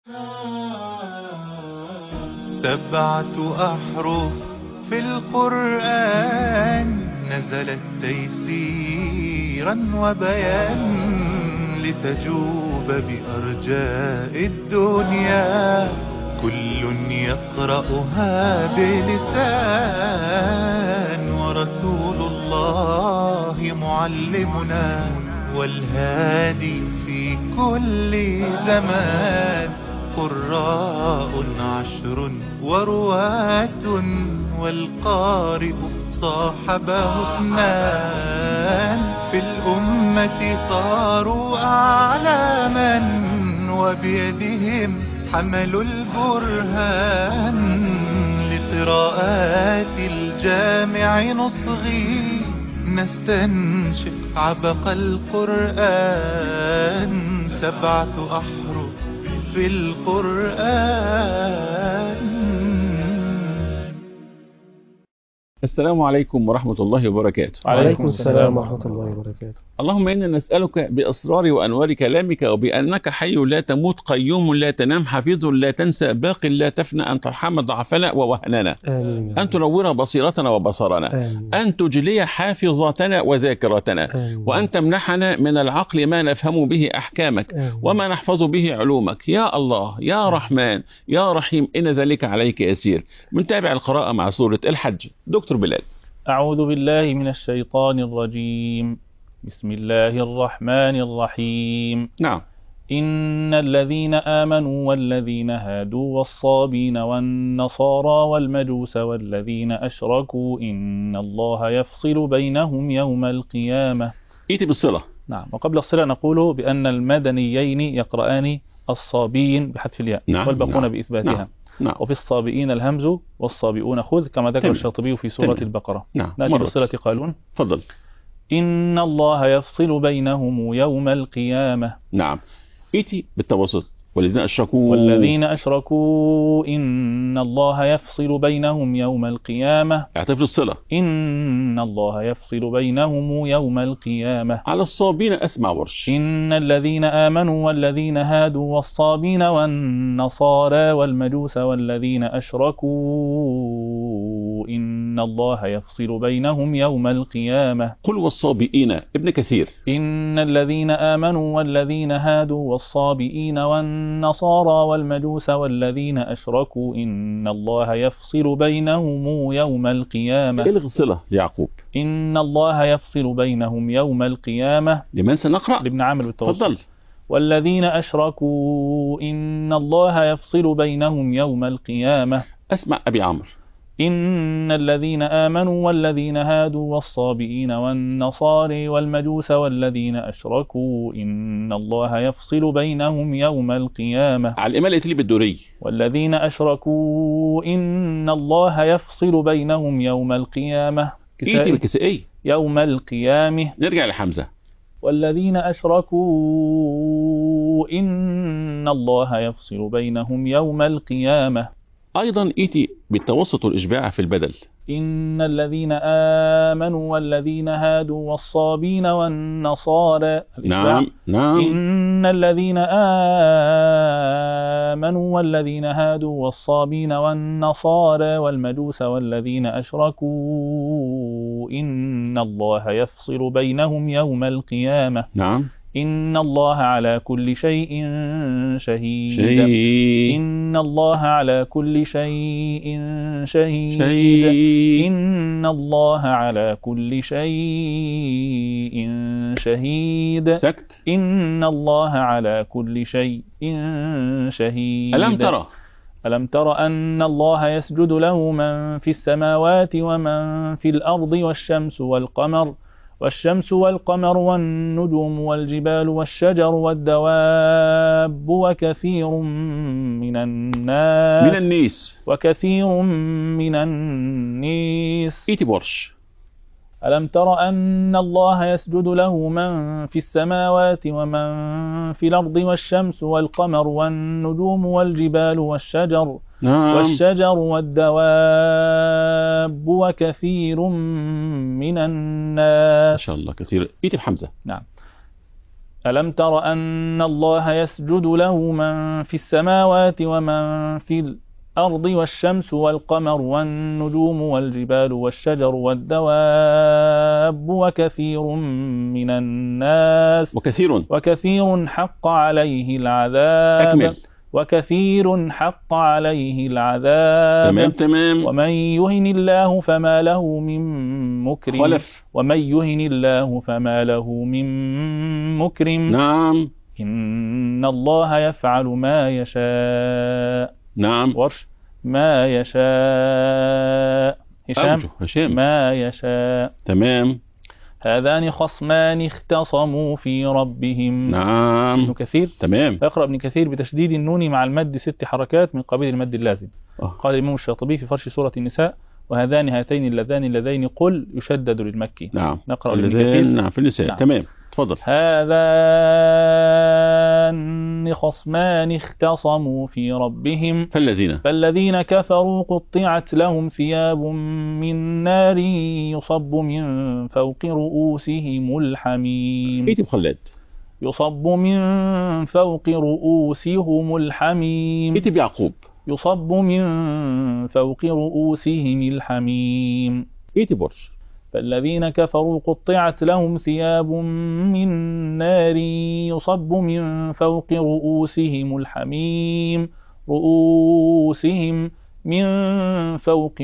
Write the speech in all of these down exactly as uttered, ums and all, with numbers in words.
سبعة أحرف في القرآن نزلت تيسيرا وبيان لتجوب بأرجاء الدنيا، كل يقرأها بلسان، ورسول الله معلمنا والهادي في كل زمان. قراء عشر ورواة والقارئ صاحبه اثنان، في الأمة صاروا أعلاما وبيدهم حملوا البرهان. لقراءات الجامع نصغي نستنشق عبق القرآن. سبعة أحرف في القرآن. السلام عليكم ورحمة الله وبركاته. وعليكم السلام ورحمة الله وبركاته. اللهم إنا نسألك بأسرار وأنوار كلامك وبأنك حي لا تموت قيوم لا تنام حفيظ لا تنسى باق لا تفنى، أن ترحم ضعفنا ووهننا، آمين. أن تنور بصيرتنا وبصرنا، آمين. أن تجلي حافظاتنا وذاكرتنا، آمين. وأن تمنحنا من العقل ما نفهم به أحكامك آمين. وما نحفظ به علومك. يا الله يا رحمن يا رحيم، إن ذلك عليك يسير. من تابع القراءة مع سورة الحج. دكتور بلال. أعوذ بالله من الشيطان الرجيم. بسم الله الرحمن الرحيم. نعم. إن الذين آمنوا والذين هادوا والصابين والنصارى والمجوس والذين أشركوا إن الله يفصل بينهم يوم القيامة. إيتي بالصلة. نعم. وقبل الصلة نقول بأن المدنيين يقرآن الصابين بحذف الياء، نعم. والباقون نعم. بإثباتها. نعم. نعم. وفي الصابئين الهمز والصابئون خذ، كما ذكر الشاطبي في سورة تمام. البقرة. نعم. نأتي بالصلة قالون. تفضل. إن الله يفصل بينهم يوم القيامة. نعم. إيتي بالتوسط. والذين أشركوا والذين أشركوا إن الله يفصل بينهم يوم القيامة. اعتبر الصلة. إن الله يفصل بينهم يوم القيامة. على الصابين أسمع ورش. إن الذين آمنوا والذين هادوا والصابين والنصارى والمجوس والذين أشركوا إن الله يفصل بينهم يوم القيامة. قل والصابئين. ابن كثير. إن الذين آمنوا والذين هادوا والصابئين والنصارى والمجوس والذين أشركوا إن الله يفصل بينهم يوم القيامة. إلغ الصلة ليعقوب. إن الله يفصل بينهم يوم القيامة. لمن سنقرأ؟ لابن عامر بالتوسط. تفضل. والذين أشركوا إن الله يفصل بينهم يوم القيامة. أسمع أبي عمرو. إن الذين آمنوا والذين هادوا والصابئين والنصارى والمجوس والذين أشركوا إن الله يفصل بينهم يوم القيامة. على الإمالة اللي بالدوري. والذين أشركوا إن الله يفصل بينهم يوم القيامة. إيتي بالكسائي. يوم القيامة. نرجع لحمزة. والذين أشركوا إن الله يفصل بينهم يوم القيامة. أيضا إيتي بالتوسط والإشباع في البدل. إن الذين آمنوا والذين هادوا والصابين والنصارى. نعم. نعم. إن الذين آمنوا والذين هادوا والصابين والنصارى والمجوس والذين أشركوا إن الله يفصل بينهم يوم القيامة. نعم. إن الله على كل شيء شهيد. شيء. إن الله على كل شيء شهيد. شيء. إن الله على كل شيء شهيد. سكت. إن الله على كل شيء شهيد. ألم ترى ألم تر أن الله يسجد له من في السماوات ومن في الأرض والشمس والقمر والشمس والقمر والنجوم والجبال والشجر والدواب وكثير من الناس من النيس وكثير من النيس. إيتي بورش. ألم تر أن الله يسجد له من في السماوات ومن في الأرض والشمس والقمر والنجوم والجبال والشجر نعم. والشجر والدواب وكثير من الناس. ما شاء الله كثير. إيتي بحمزة. نعم. ألم تر أن الله يسجد له من في السماوات ومن في الأرض والشمس والقمر والنجوم والجبال والشجر والدواب وكثير من الناس وكثير وكثير حق عليه العذاب أكمل. وكثير حق عليه العذاب تمام تمام. ومن يهن الله فما له من مكرم خلف. ومن يهن الله فما له من مكرم نعم إن الله يفعل ما يشاء. نعم. ورش ما يشاء. هشام أوجه. هشام ما يشاء. تمام. هذان خصمان اختصموا في ربهم. نعم. ابن كثير تمام. يقرأ ابن كثير بتشديد النون مع المد ست حركات من قبيل المد اللازم. أوه. قال الإمام الشاطبي في فرش سورة النساء وهذان هاتين اللذان اللذين قل يشدد للمكي. نعم. نقرأ ابن اللذان كثير. نعم في النساء. نعم. تمام تفضل. هذان خصمان اختصموا في ربهم فالذين فالذين كفروا قطعت لهم ثياب من نار يصب من فوق رؤوسهم الحميم. ايتي بخلاد. يصب من فوق رؤوسهم الحميم. ايتي بيعقوب. يصب من فوق رؤوسهم الحميم. ايتي برج. فالذين كفروا قطعت لهم ثياب من نار يصب من فوق رؤوسهم الحميم. رؤوسهم من فوق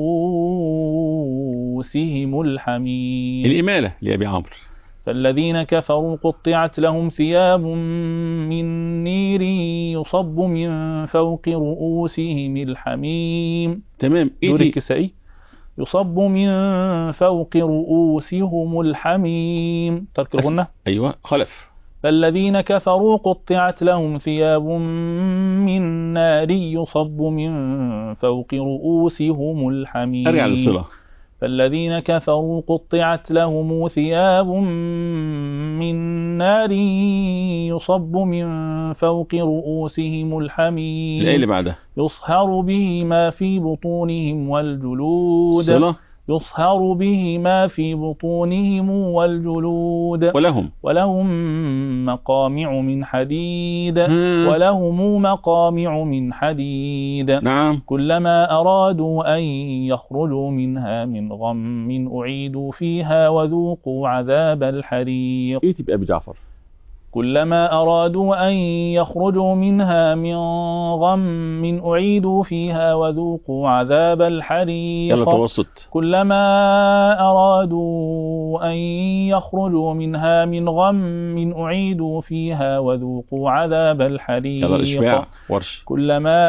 رؤوسهم الحميم. الإمالة لأبي عمرو. فالذين كفروا قطعت لهم ثياب من نير يصب من فوق رؤوسهم الحميم. تمام. دور ايتي الكسائي يصب من فوق رؤوسهم الحميم. ترك الغنة. ايوه خلف. فالذين كفروا قطعت لهم ثياب من نار يصب من فوق رؤوسهم الحميم. ارجع للصلة. فالذين كفروا قطعت لهم ثياب من نار يصب من فوق رؤوسهم الحميم. الآية اللي بعدها. يصهر به ما في بطونهم والجلود. صلة. يصهر به ما في بطونهم والجلود. ولهم ولهم مقامع من حديد. مم. ولهم مقامع من حديد. نعم. كلما أرادوا أن يخرجوا منها من غم أعيدوا فيها وذوقوا عذاب الحريق. ايتي بأبي جعفر. كلما أرادوا أن يخرجوا منها من غم أعيدوا فيها وذوقوا عذاب الحريق. يلا توسط. كلما أرادوا أن يخرجوا منها من غم أعيدوا فيها وذوقوا عذاب الحريق. يلا الإشباع. ورش. كلما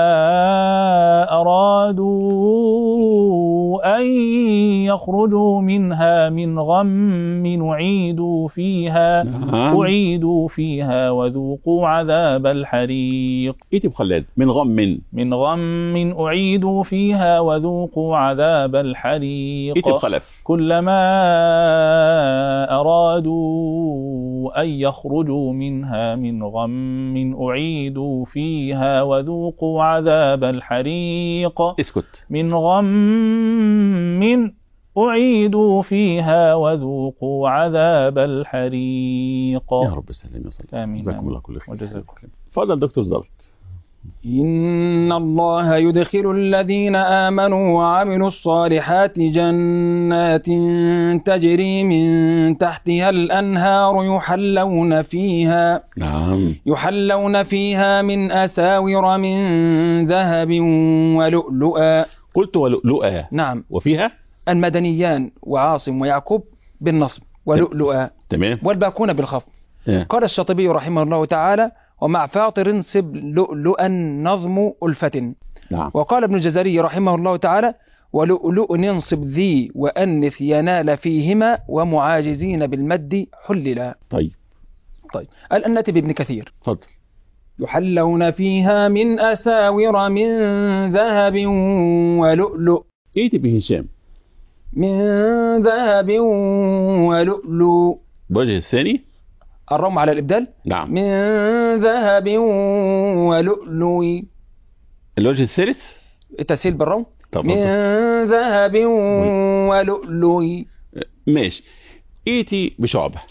أرادوا أن يخرجوا منها من غم أعيدوا فيها نعم. أعيدوا فيها وذوقوا عذاب الحريق. ايتي بخلاد. من غم من من غم أعيدوا فيها وذوقوا عذاب الحريق. ايتي بخلف. كلما أرادوا أن يخرجوا منها من غم أعيدوا فيها وذوقوا عذاب الحريق. اسكت. من غم أعيدوا فيها وذوقوا عذاب الحريق. يا رب سلام يا صلى. آمين. جزاكم الله كل خير. وجزاكم. تفضل دكتور زلط. إن الله يدخل الذين آمنوا وعملوا الصالحات جنات تجري من تحتها الأنهار يحلون فيها نعم. يحلون فيها من أساور من ذهب ولؤلؤا. قلت ولؤلؤا. نعم. وفيها المدنيان وعاصم ويعقوب بالنصب ولؤلؤا. تمام. والباقون بالخفض. اه. قال الشاطبي رحمه الله تعالى ومع فاطر انصب لؤلؤا نظم ألفة. نعم. وقال ابن الجزري رحمه الله تعالى ولؤلؤ ننصب ذي وأنث ينال فيهما ومعاجزين بالمد حللا. طيب. طيب الأنتب ابن كثير. تفضل. يحلون فيها من أساور من ذهب ولؤلؤ. ايتي بهشام. من ذهب ولؤلؤ. الوجه الثاني. الروم على الإبدال. نعم. من ذهب ولؤلؤ. الوجه الثالث. التسهيل بالروم. طب من ذهب ولؤلؤ. ماشي. ايتي بشعبة.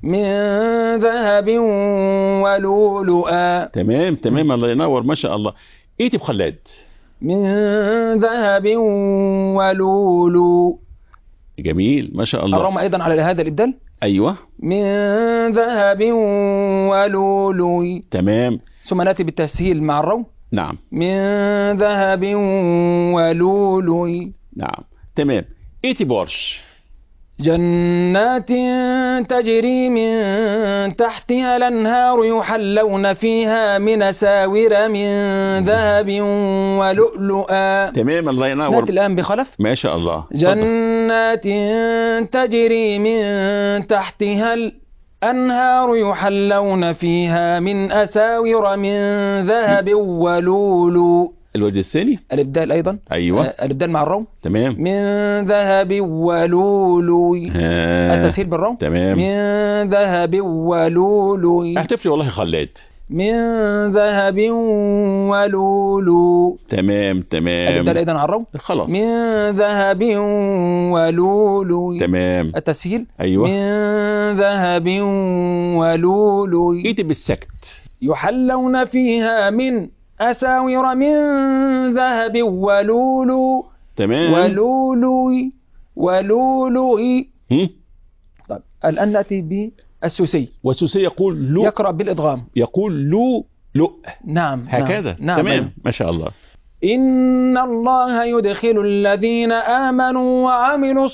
من ذهب ولؤلؤا. تمام تمام، الله ينور، ما شاء الله. ايتي بخلاد. من ذهب ولؤلؤ. جميل ما شاء الله. الرغم أيضا على هذا الإبدال. أيوة. من ذهب ولؤلؤ. تمام. ثم نأتي بالتسهيل مع الروم. نعم. من ذهب ولؤلؤ. نعم تمام. ايتي بورش. جنات تجري من تحتها الأنهار يحلون فيها من أساور من ذهب ولؤلؤا. تمام الله ينور. نأتي الآن بخلف. ما شاء الله. جنات تجري من تحتها الأنهار يحلون فيها من أساور من ذهب ولؤلؤ. الوجه الثاني الإبدال أيضا. أيوة. آه الإبدال مع الروم. تمام. من ذهب ولؤلؤ. التسهيل بالروم. تمام. من ذهب ولؤلؤ. احتفلي والله خلاد. من ذهب ولؤلؤ. تمام تمام. الإبدال أيضا مع الروم. خلاص. من ذهب ولؤلؤ. تمام. التسهيل. أيوة. من ذهب ولؤلؤ. ايتي بالسكت. يحلون فيها من أساور من ذهب ولؤلؤ. تمام. ولؤلؤ ولؤلؤ. هم؟ طيب الآن نأتي بالسوسي. والسوسي يقول لو. يقرأ بالإدغام. يقول لو لؤ. نعم هكذا. نعم. تمام نعم. ما شاء الله. إن الله يدخل الذين آمنوا وعملوا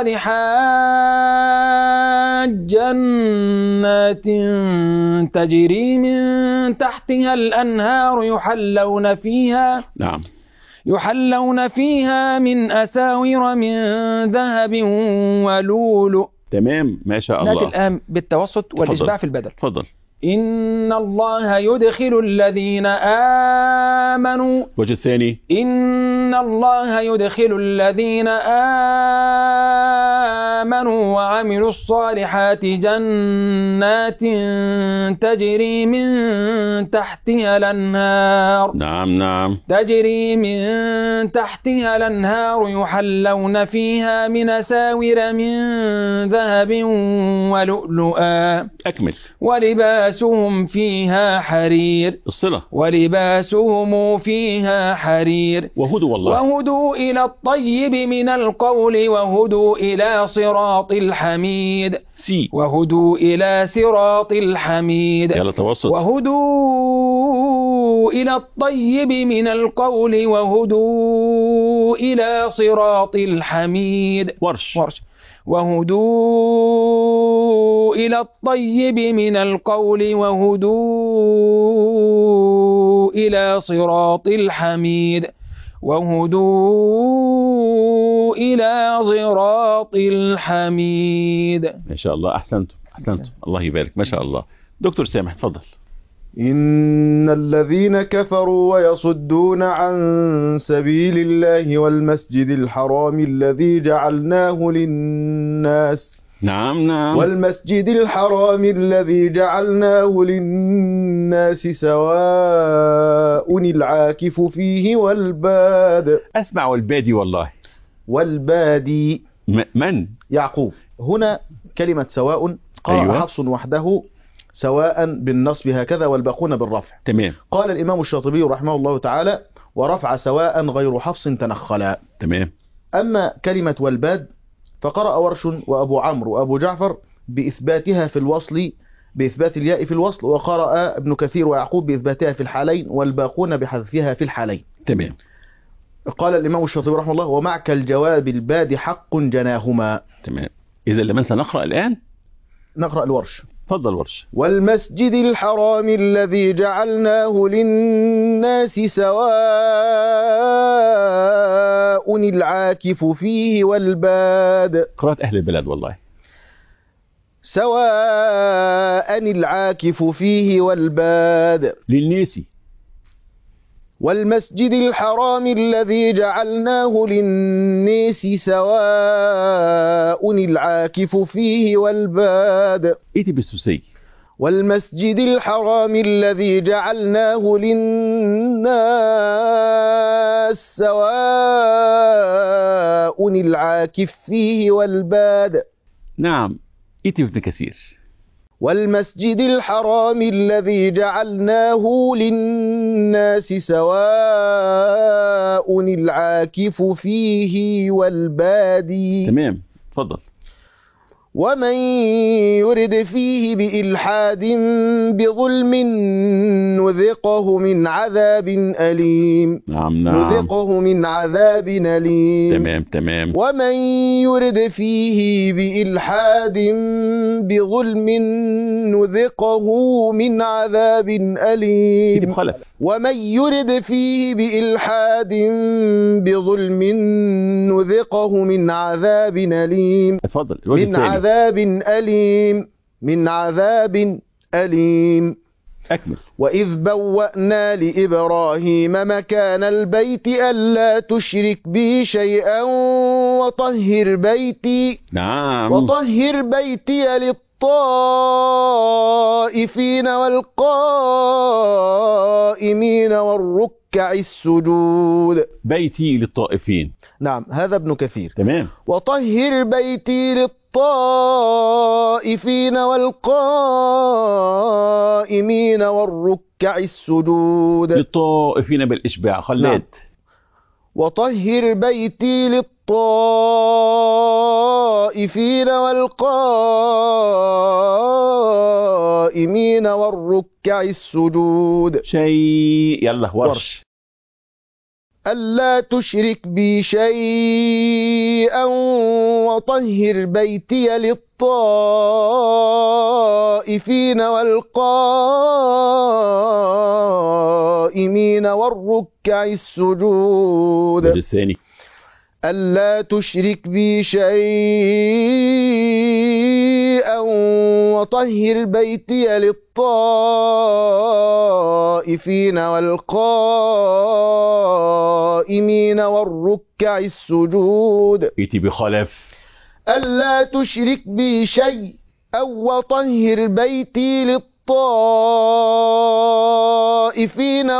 الصالحات جنات تجري من تحتها الأنهار يحلون فيها. نعم. يحلون فيها من أساور من ذهب ولؤلؤ. تمام ما شاء الله. نأتي الآن بالتوسط والإشباع في البدل. تفضل. إن الله يدخل الذين آمنوا. الوجه الثاني. إن الله يدخل الذين آمنوا وعملوا الصالحات جنات تجري من تحتها الأنهار. نعم نعم. تجري من تحتها الأنهار يحلون فيها من أساور من ذهب ولؤلؤا. أكمل. ولباسهم فيها حرير. الصلة. ولباسهم فيها حرير. وهدوا والله. وهدوا إلى الطيب من القول وهدوا إلى صراط الحميد. سي. وهدوا إلى صراط الحميد. يلا توسط. وهدوا إلى الطيب من القول وهدوا إلى صراط الحميد. ورش. ورش. وهدوا إلى الطيب من القول وهدوا إلى صراط الحميد. وهدوا إلى صراط الحميد. ما شاء الله. أحسنتم أحسنتم الله يبارك ما شاء الله. دكتور سامح تفضل. إن الذين كفروا ويصدون عن سبيل الله والمسجد الحرام الذي جعلناه للناس. نعم نعم. والمسجد الحرام الذي جعلناه للناس سواء العاكف فيه والباد. أسمع والبادي والله. والبادي من؟ يعقوب. هنا كلمة سواء قرأ أيوة. حفص وحده سواء بالنصب هكذا والباقون بالرفع. تمام. قال الإمام الشاطبي رحمه الله تعالى ورفع سواء غير حفص تنخلا. تمام. أما كلمة والباد فقرأ ورش وأبو عمرو وأبو جعفر بإثباتها في الوصل بإثبات الياء في الوصل، وقرأ ابن كثير ويعقوب بإثباتها في الحالين والباقون بحذفها في الحالين. تمام. قال الإمام الشاطبي رحمه الله ومعك الجواب الباد حق جناهما. تمام. إذا لمن سنقرأ الآن؟ نقرأ الورش. تفضل ورش. والمسجد الحرام الذي جعلناه للناس سواء العاكف فيه والباد. قراءة أهل البلاد والله. سواء العاكف فيه والباد. للناس. والمسجد الحرام الذي جعلناه للناس سواء العاكف فيه والباد. إيتي بالسوسي. والمسجد الحرام الذي جعلناه للناس سواء العاكف فيه والباد. نعم. إيتي بابن كثير. والمسجد الحرام الذي جعلناه للناس سواء العاكف فيه والبادي. تمام، اتفضل. ومن يرد فيه بإلحاد بظلم نذقه من عذاب أليم. نعم نعم. نذقه من عذاب أليم. تمام تمام. ومن يرد فيه بإلحاد بظلم نذقه من عذاب أليم. خلف. ومن يرد فيه بإلحاد بظلم نذقه من عذاب أليم. اتفضل. من عذاب أليم. من عذاب أليم. أكمل. وإذ بوأنا لإبراهيم مكان البيت ألا تشرك بي شيئا وطهر بيتي. نعم. وطهر بيتي للطائفين والقائمين والركع السجود. بيتي للطائفين. نعم، هذا ابن كثير. تمام. وطهر بيتي للطائفين والقائمين والركع السجود. للطائفين بالإشباع. خلاد. نعم. وطهر بيتي للطائفين والقائمين والركع السجود. شيء. يلا ورش. ألا تشرك بي شيئا وطهر بيتي للطائفين والقائمين والركع السجود. الثاني. ألا تشرك بي شيئا وطهر بيتي للطائفين والقائمين والركع السجود. ائتي بخلف. ألا تشرك بي شيء أو وطهر بيتي للطائفين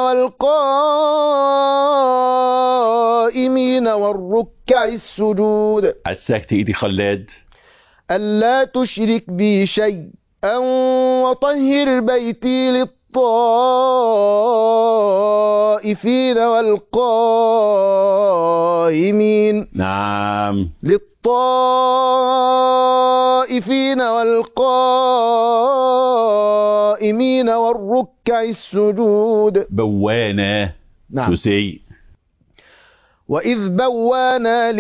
والقائمين والركع السجود. الساكت. ائتي خلاد. ألا تشرك بي شيء أو وطهر بيتي للطائفين والقائمين. نعم. للطائفين والقائمين والركع السجود. بوانا. نعم. سوسي. وإذ بوانا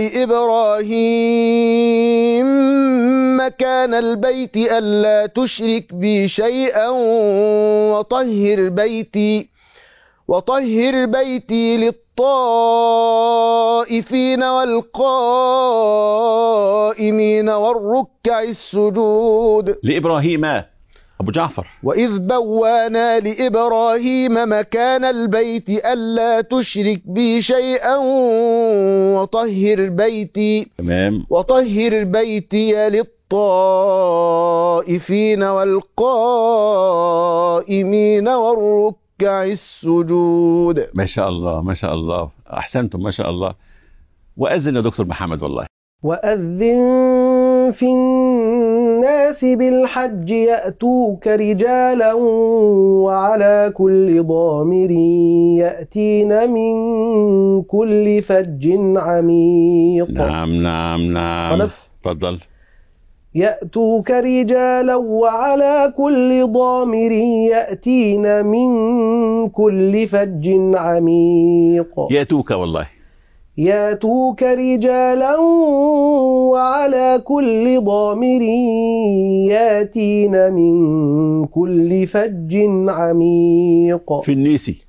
لإبراهيم مكان البيت ألا تشرك بي شيئا وطهر بيتي وطهر بيتي للطائفين والقائمين والركع السجود. لإبراهيم أبو جعفر. وإذ بوانا لإبراهيم مكان البيت ألا تشرك بي شيئا وطهر بيتي. تمام. وطهر بيتي للطائفين والقائمين والركع السجود. ما شاء الله ما شاء الله، أحسنتم ما شاء الله. وأذن يا دكتور محمد والله. وأذن في الناس بالحج يأتوك رجالا وعلى كل ضامر يأتين من كل فج عميق. نعم نعم نعم. تفضل. يأتوك رجالا وعلى كل ضامر يأتين من كل فج عميق. يأتوك والله. يأتوك رجالا وعلى كل ضامر يأتين من كل فج عميق. في النيسي.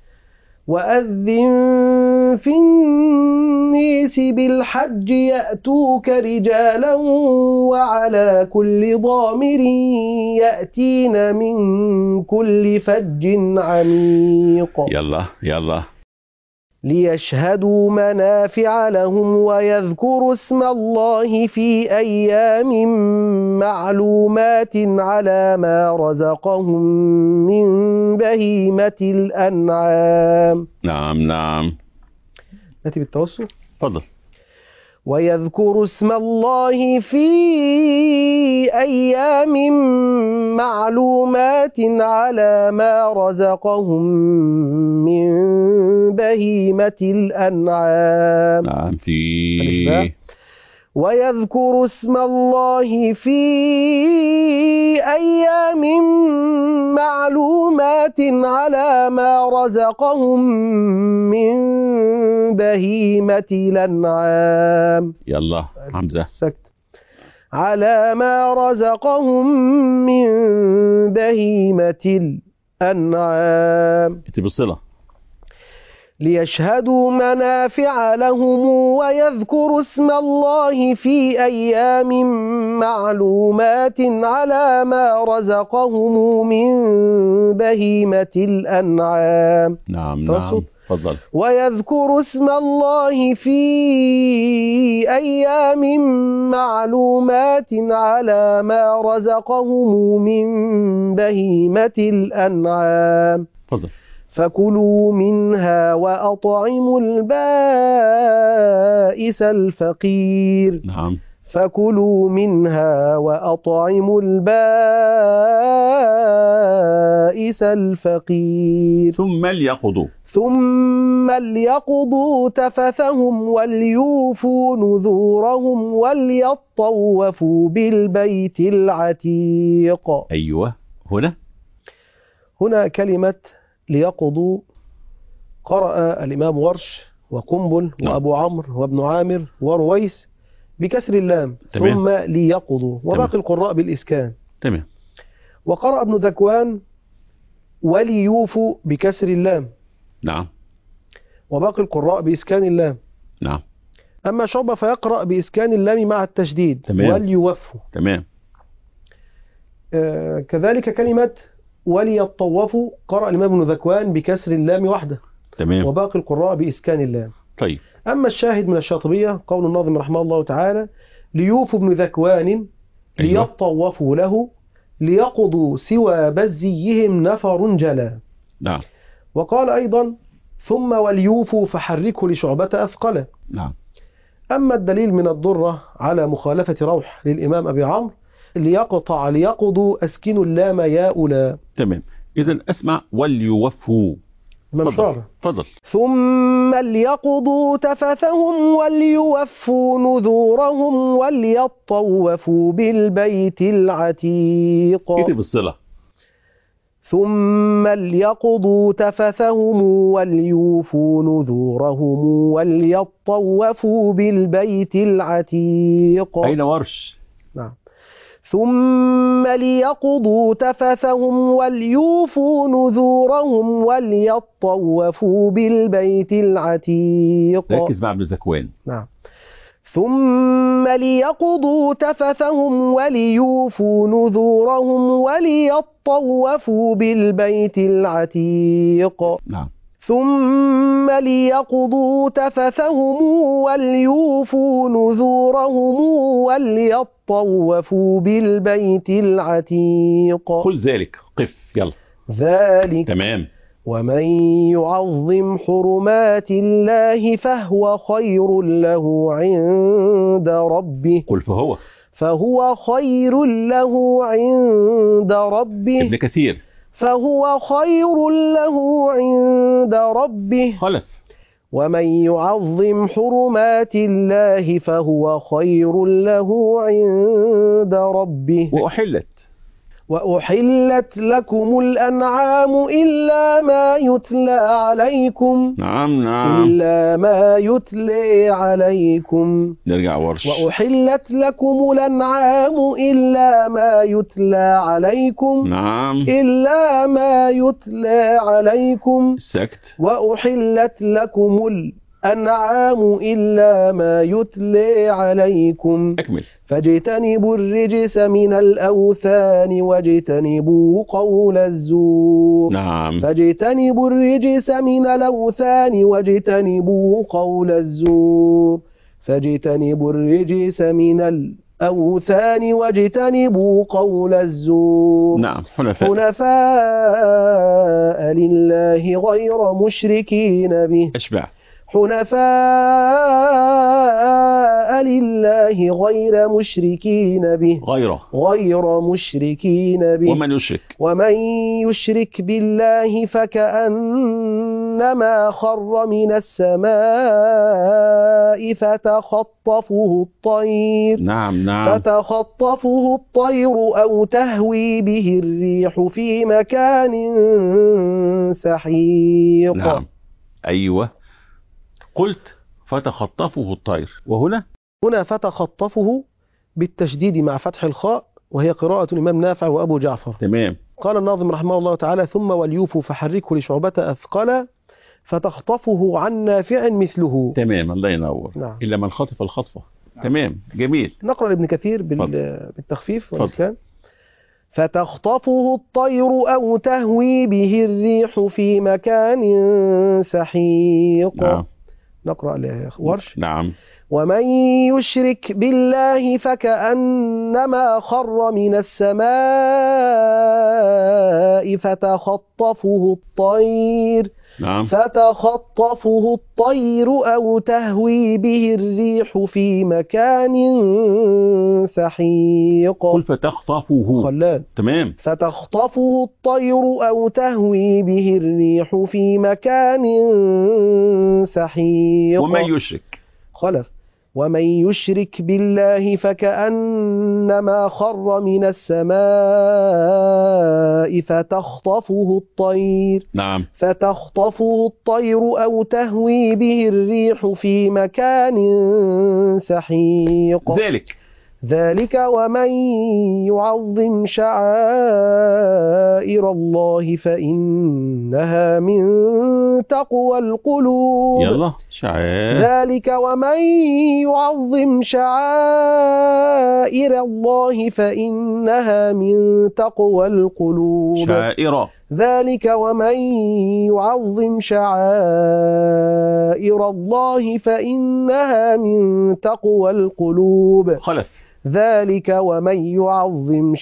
وأذن في النيس بالحج يأتوك رجالا وعلى كل ضامر يأتين من كل فج عميق. يلا يلا. ليشهدوا منافع لهم ويذكروا اسم الله في أيام معلومات على ما رزقهم من بهيمة الأنعام. نعم نعم. نأتي بالتوسل. تفضل. ويذكر اسم الله في أيام معلومات على ما رزقهم من بهيمة الأنعام. نعم في الإشباع. ويذكر اسم الله في أيام معلومات على ما رزقهم من بهيمة الأنعام. يلا حمزة. السكت. على ما رزقهم من بهيمة الأنعام. اكتب الصلة. ليشهدوا منافع لهم ويذكروا اسم الله في أيام معلومات على ما رزقهم من بهيمة الأنعام. نعم رسول. نعم تفضل. ويذكروا اسم الله في أيام معلومات على ما رزقهم من بهيمة الأنعام. تفضل. فكلوا منها وأطعموا البائس الفقير. نعم. فكلوا منها وأطعموا البائس الفقير. ثم ليقضوا. ثم ليقضوا تفثهم وليوفوا نذورهم وليطوفوا بالبيت العتيق. أيوة. هنا هنا كلمة ليقضوا قرأ الإمام ورش وقنبل وأبو عمرو وابن عامر ورويس بكسر اللام. تمام. ثم ليقضوا وباقي القراء بالإسكان. تمام. وقرأ ابن ذكوان وليوفوا بكسر اللام. نعم. وباقي القراء بإسكان اللام. نعم. أما شعبة فيقرأ بإسكان اللام مع التشديد. تمام. وليوفوا. تمام. آه كذلك كلمة وليطوفوا قرأ الإمام ابن ذكوان بكسر اللام وحده. تمام. وباقي القراء بإسكان اللام. طيب. أما الشاهد من الشاطبية قول الناظم رحمه الله تعالى ليوفوا ابن ذكوان أيوة. ليطوفوا له ليقضوا سوى بزيهم نفر جلا. نعم. وقال أيضا ثم وليوفوا فحركه لشعبة أثقله. نعم. أما الدليل من الضرة على مخالفة روح للإمام أبي عمرو ليقطع ليقضوا أسكنوا اللام ياء لا. تمام. إذن أسمع وليوفوا. تفضل. تفضل. ثم ليقضوا تفثهم وليوفوا نذورهم وليطوفوا بالبيت العتيق. اكتب الصلة. ثم ليقضوا تفثهم وليوفوا نذورهم وليطوفوا بالبيت العتيق. أين ورش؟ نعم. ثم ليقضوا تفثهم وليوفوا نذورهم وليطوفوا بالبيت العتيق. ركز مع ابن ذكوان. نعم. ثم ليقضوا تفثهم وليوفوا نذورهم وليطوفوا بالبيت العتيق. نعم. ثم ليقضوا تفثهم وليوفوا نذورهم وليطوفوا بالبيت العتيق. قل ذلك. قف. يلا. ذلك. تمام. ومن يعظم حرمات الله فهو خير له عند ربه. قل فهو. فهو خير له عند ربه. ابن كثير. فهو خير له عند ربه. خلف. ومن يعظم حرمات الله فهو خير له عند ربه. وأحلت. وأحلت لكم الأنعام إلا ما يتلى عليكم. نعم نعم. إلا ما يتلى عليكم. نرجع ورش. وأحلت لكم الأنعام إلا ما يتلى عليكم. نعم. إلا ما يتلى عليكم. السكت. وأحلت لكم الأنعام إلا ما يتلى عليكم. أكمل. فاجتنبوا الرجس من الأوثان واجتنبوا قول الزور. نعم. فاجتنبوا الرجس من الأوثان واجتنبوا قول الزور. فاجتنبوا الرجس من الأوثان واجتنبوا قول الزور. نعم. حنفاء. حنفاء لله غير مشركين به. أشبع. حنفاء لله غير مشركين به غيره. غير مشركين به ومن يشرك ومن يشرك بالله فكأنما خر من السماء فتخطفه الطير نعم نعم فتخطفه الطير أو تهوي به الريح في مكان سحيق. نعم أيوة. قلت فتخطفه الطير، وهنا هنا فتخطفه بالتشديد مع فتح الخاء، وهي قراءة الإمام نافع وأبو جعفر. تمام. قال الناظم رحمه الله تعالى: ثم وليوفوا فحركه لشعبة أثقلا فتخطفه عن نافع مثله. تمام الله ينور. نعم. إلا من خطف الخطفة. نعم. تمام جميل. نقرأ لابن كثير بال... فضل. بالتخفيف والإسكان. فتخطفه الطير أو تهوي به الريح في مكان سحيق. نعم. نقرأ لورش. نعم. ومن يشرك بالله فكأنما خر من السماء فتخطفه الطير نعم. فتخطفه الطير أو تهوي به الريح في مكان سحيق. قل فتخطفه. خلاد. تمام. فتخطفه الطير أو تهوي به الريح في مكان سحيق. ومن يشرك. خلف. ومن يشرك بالله فكأنما خر من السماء فتخطفه الطير نعم. فتخطفه الطير أو تهوي به الريح في مكان سحيق. ذلك ذلك ومن يعظم شعائر الله فإنها من تقوى القلوب. يلا شعائر. ذلك ومن يعظم شعائر الله فإنها من تقوى القلوب. شعائر. ذلك ومن يعظم شعائر الله فإنها من تقوى القلوب. خلف. ذلك ومن يعظم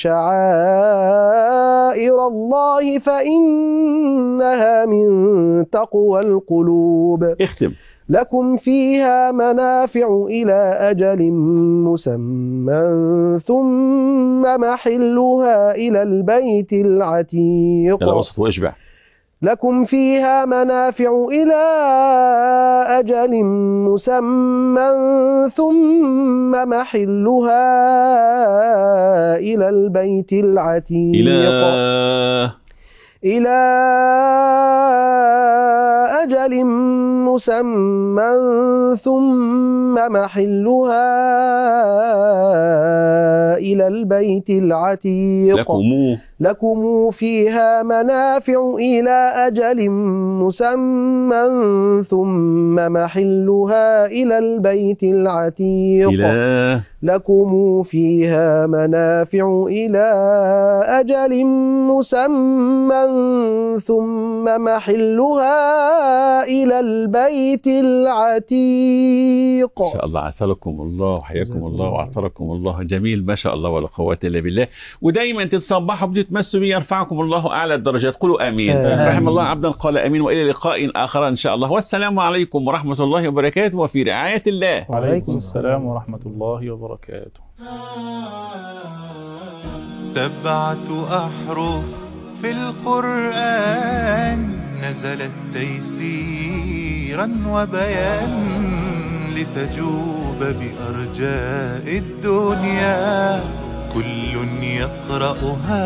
شعائر الله فإنها من تقوى القلوب. اختم. لكم فيها منافع إلى أجل مسمى ثم محلها إلى البيت العتيق. يلا وسط واشبع. لكم فيها منافع إلى أجل مسمى ثم محلها إلى البيت العتيق. إلى إلى أجل مسمى ثم محلها إلى البيت العتيق. لكم لكم فيها منافع إلى أجل مسمى ثم محلها إلى البيت العتيق. إلى لكم فيها منافع إلى أجل مسمى ثم محلها إلى البيت العتيق. إن شاء الله عسلكم الله وحياكم الله وعطركم الله. جميل ما شاء الله ولا قوة إلا بالله. ودايما تتصبحوا بتتمسوا بي يرفعكم الله أعلى الدرجات. قولوا آمين. آمين. رحم الله عبدا قال آمين. وإلى لقاء آخر إن شاء الله. والسلام عليكم ورحمة الله وبركاته وفي رعاية الله. وعليكم السلام ورحمة الله وبركاته. سبعة أحرف في القرآن نزلت تيسيرا وبيان لتجوب بأرجاء الدنيا كل يقرأها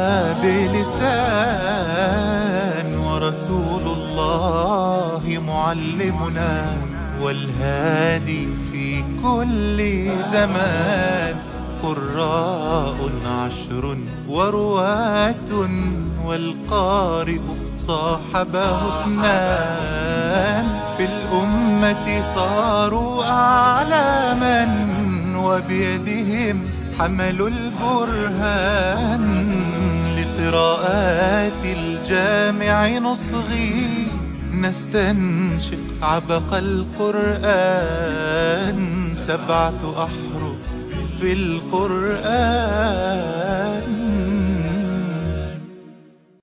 بلسان ورسول الله معلمنا والهادي في كل زمان قراء عشر ورواة والقارئ صاحبه اثنان في الأمة صاروا أعلاما وبيدهم حملوا البرهان لقراءات الجامع نصغي نستنشق عبق القرآن سبعة أحرف في القرآن